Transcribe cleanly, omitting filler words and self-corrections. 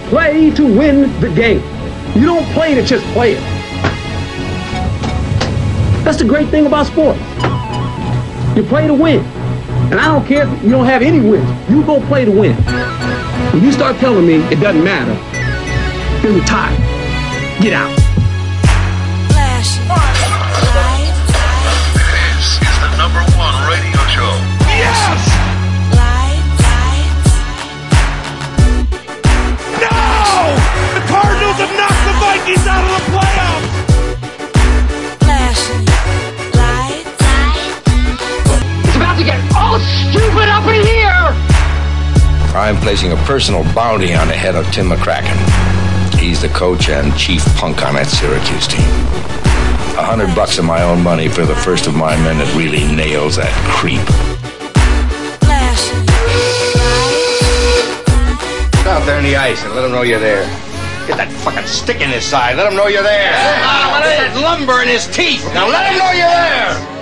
play to win the game. You don't play to just play it. That's the great thing about sports. You play to win. And I don't care if you don't have any wins. You go play to win. When you start telling me it doesn't matter, then retire. Get out. This is the #1 radio show. Yes! No! The Cardinals have knocked the Vikings out of the playoffs! It's about to get all stupid up in here! I'm placing a personal bounty on the head of Tim McCracken. He's the coach and chief punk on that Syracuse team. $100 of my own money for the first of my men that really nails that creep. Get out there in the ice and let him know you're there. Get that fucking stick in his side. Let him know you're there. Let that lumber in his teeth. Now let him know you're there.